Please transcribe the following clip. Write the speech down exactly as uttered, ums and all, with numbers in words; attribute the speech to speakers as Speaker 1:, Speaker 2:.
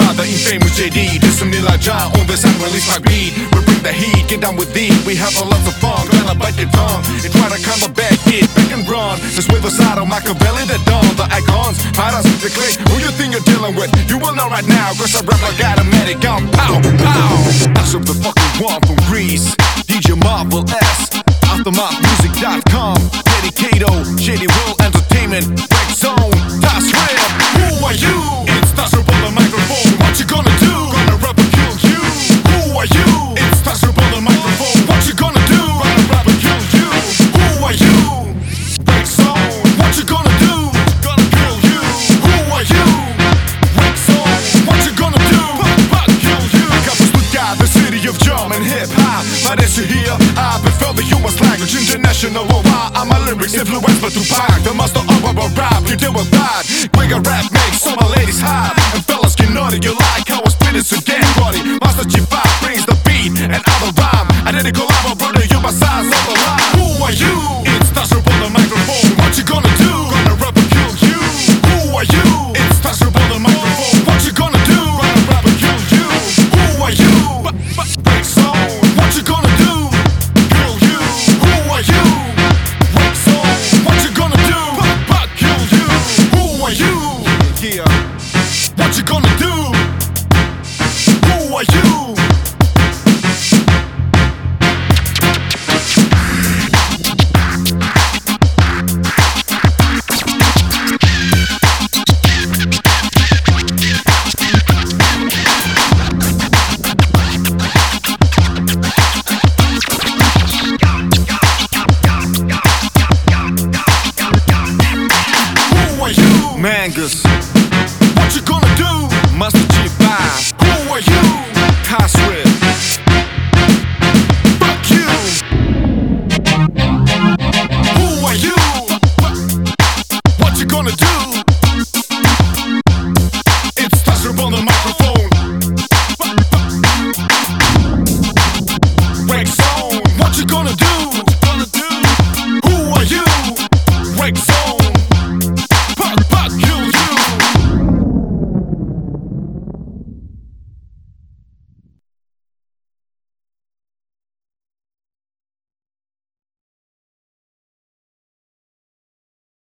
Speaker 1: by the infamous J D. This is Nila John on this unreleased my beat. We bring the heat, get down with thee. We have a lot of fun, gonna bite your tongue and try to come back, hit back and run. This with the side of Machiavelli, the dawn, the icons, fighters, the click. Who you think you're dealing with? You will know right now, cause I rap like automatic gun. Pow, pow. That's of the fucking one from Greece. D J Marvel S. Aftermath Music dot com. Dedicato, Shady World Entertainment. Break Zone, that's real. Who are you? It's Tasha on the microphone. What you gonna do? Gonna rap and kill you. Who are you? It's Tasha on the microphone. What you gonna do? Gonna rap and kill you. Who are you? Break Zone. What you gonna do? Gonna kill you. Who are you? Break Zone. What you gonna do? Fuck kill you. Campus Stuttgart, the city of German hip hop. But as you hear, I prefer the U S language, international worldwide. I'm my lyrics influenced by Tupac, the master of our rap. You deal with that. Quicker rap makes all my ladies hot, and fellas can know that you